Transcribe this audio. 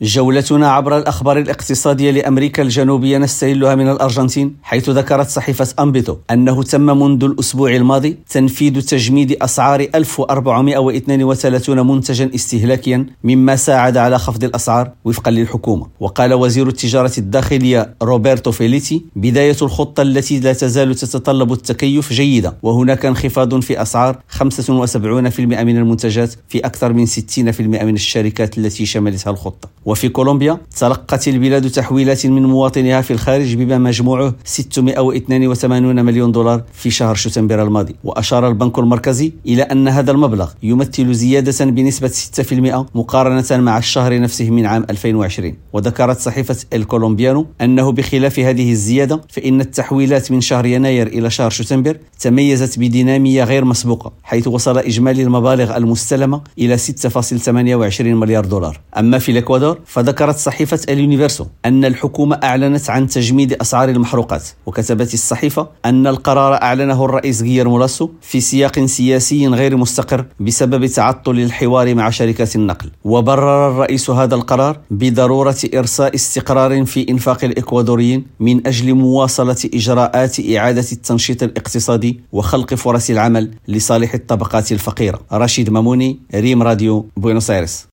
جولتنا عبر الأخبار الاقتصادية لأمريكا الجنوبية نستهلها من الأرجنتين، حيث ذكرت صحيفة أمبيتو أنه تم منذ الأسبوع الماضي تنفيذ تجميد أسعار 1432 منتجا استهلاكيا، مما ساعد على خفض الأسعار وفقا للحكومة. وقال وزير التجارة الداخلية روبرتو فيليتي: بداية الخطة التي لا تزال تتطلب التكيف جيدة، وهناك انخفاض في أسعار 75% من المنتجات في أكثر من 60% من الشركات التي شملتها الخطة. وفي كولومبيا تلقت البلاد تحويلات من مواطنيها في الخارج بما مجموعه 682 مليون دولار في شهر شتنبر الماضي. وأشار البنك المركزي إلى أن هذا المبلغ يمثل زيادة بنسبة 6% مقارنة مع الشهر نفسه من عام 2020. وذكرت صحيفة الكولومبيانو أنه بخلاف هذه الزيادة فإن التحويلات من شهر يناير إلى شهر شتنبر تميزت بدينامية غير مسبوقة، حيث وصل إجمالي المبالغ المستلمة إلى 6.28 مليار دولار. أما في الإكوادور فذكرت صحيفة اليونيفرسو أن الحكومة أعلنت عن تجميد أسعار المحروقات. وكتبت الصحيفة أن القرار أعلنه الرئيس غيليرمو لاسو في سياق سياسي غير مستقر بسبب تعطل الحوار مع شركات النقل. وبرر الرئيس هذا القرار بضرورة إرساء استقرار في إنفاق الإكوادوريين من أجل مواصلة إجراءات إعادة التنشيط الاقتصادي وخلق فرص العمل لصالح الطبقات الفقيرة. رشيد ماموني، ريم راديو، بوينوس آيرس.